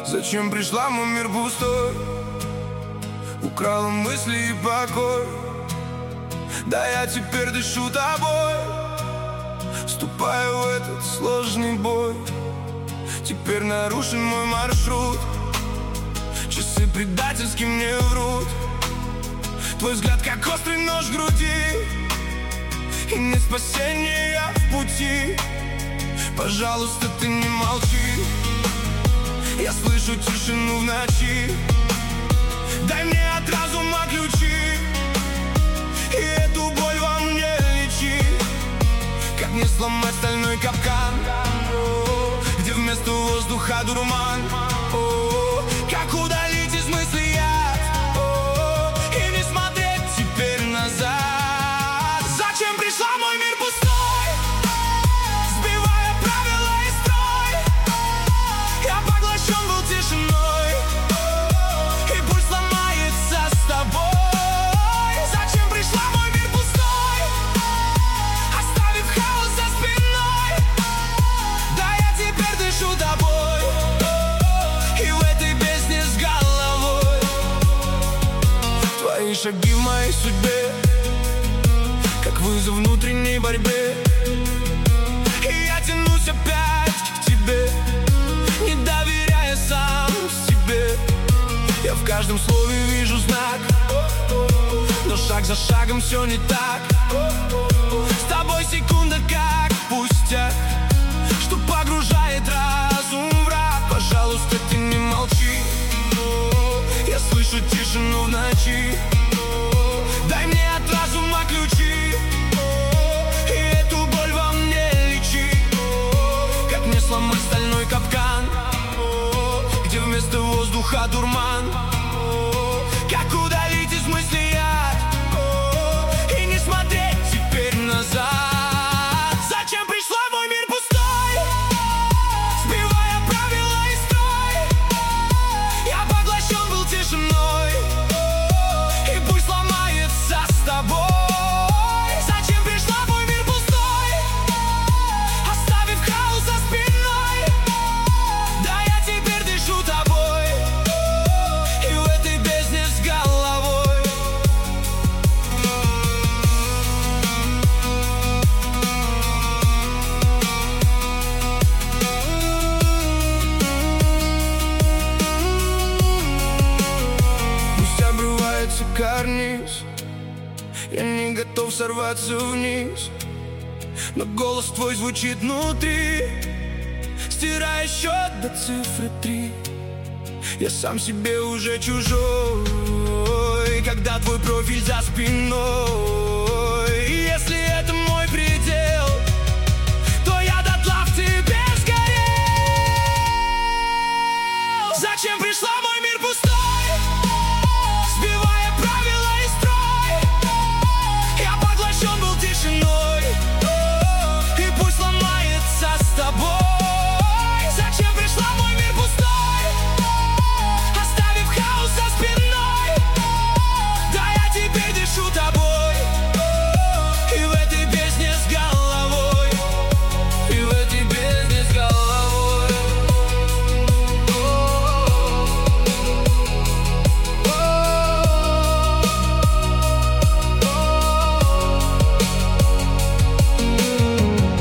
Зачем пришла в мой мир пустой? Украла мысли и покой. Да я теперь дышу тобой, вступаю в этот сложный бой. Теперь нарушен мой маршрут, часы предательски мне врут. Твой взгляд как острый нож в груди, и нет спасения в пути. Пожалуйста, ты не молчи, я слышу тишину в ночи. Дай мне от разума ключи, и эту боль во мне лечи. Как мне сломать стальной капкан, где вместо воздуха дурман? Как удалить из мыслей яд и не смотреть теперь назад? Зачем пришла в мой мир пустой, сбивая правила и строй? Я поглощен был тишиной, и пульс ломается с тобой. Зачем пришла в мой мир пустой, оставив хаос за спиной? Да я теперь дышу тобой, и в этой бездне с головой. Твои шаги в моей судьбе, как вызов внутренней борьбе. И я тянусь опять к тебе, не доверяя сам себе. Я в каждом слове вижу знак, но шаг за шагом все не так. С тобой секунда как пустяк, что погружает разум в рак. Пожалуйста, ты не молчи, я слышу тишину в ночи. Дай мне от разума ключи, и эту боль во мне лечи. Как мне сломать стальной капкан, где вместо воздуха дурман? Как удалить из мыслей яд и не смотреть теперь назад? Зачем пришла в мой мир пустой, сбивая правила и строй? Я поглощен был тишиной, и пусть ломается с тобой. Зачем пришла в мой мир пустой, оставив хаос за спиной? Да я теперь дышу тобой, и в этой бездне с головой. Пусть обрывается карниз, я не готов сорваться вниз, но голос твой звучит внутри, стирая счет до цифры 3. Я сам себе уже чужой, когда твой профиль за спиной. И если это мой предел, то я дотла в тебе сгорел. Зачем пришла в мой мир пустой?